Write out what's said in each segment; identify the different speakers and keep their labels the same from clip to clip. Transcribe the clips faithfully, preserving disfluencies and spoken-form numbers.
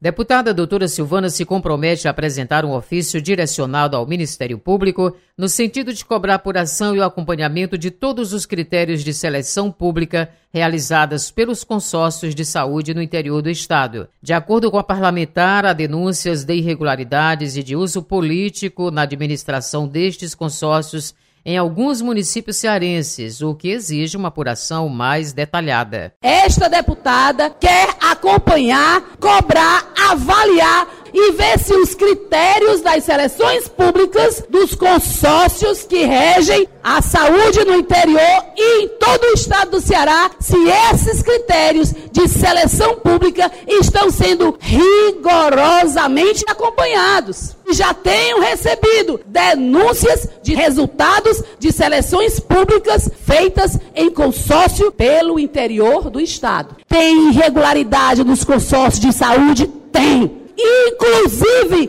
Speaker 1: Deputada doutora Silvana se compromete a apresentar um ofício direcionado ao Ministério Público no sentido de cobrar apuração e o acompanhamento de todos os critérios de seleção pública realizadas pelos consórcios de saúde no interior do Estado. De acordo com a parlamentar, há denúncias de irregularidades e de uso político na administração destes consórcios em alguns municípios cearenses, o que exige uma apuração mais detalhada.
Speaker 2: Esta deputada quer acompanhar, cobrar, avaliar e ver se os critérios das seleções públicas dos consórcios que regem a saúde no interior e em todo o estado do Ceará, se esses critérios de seleção pública estão sendo rigorosamente acompanhados. Já tenho recebido denúncias de resultados de seleções públicas feitas em consórcio pelo interior do estado. Tem irregularidade nos consórcios de saúde? Tem. Inclusive,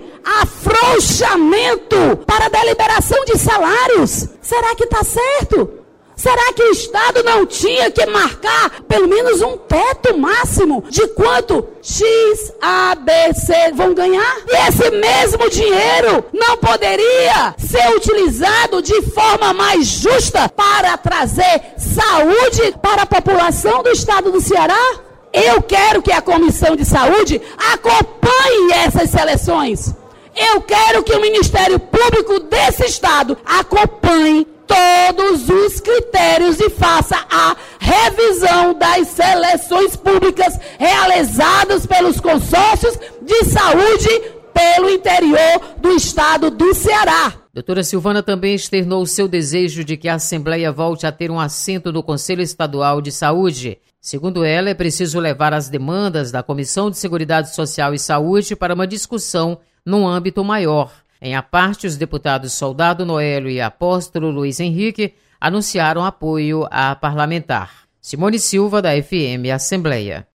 Speaker 2: afrouxamento para deliberação de salários. Será que está certo? Será que o Estado não tinha que marcar pelo menos um teto máximo de quanto X, A, B, C vão ganhar? E esse mesmo dinheiro não poderia ser utilizado de forma mais justa para trazer saúde para a população do Estado do Ceará? Eu quero que a Comissão de Saúde acompanhe essas seleções. Eu quero que o Ministério Público desse Estado acompanhe todos os critérios e faça a revisão das seleções públicas realizadas pelos consórcios de saúde pelo interior do Estado do Ceará.
Speaker 1: Doutora Silvana também externou o seu desejo de que a Assembleia volte a ter um assento no Conselho Estadual de Saúde. Segundo ela, é preciso levar as demandas da Comissão de Seguridade Social e Saúde para uma discussão num âmbito maior. Em a parte, os deputados Soldado Noélio e Apóstolo Luiz Henrique anunciaram apoio à parlamentar. Simone Silva, da F M Assembleia.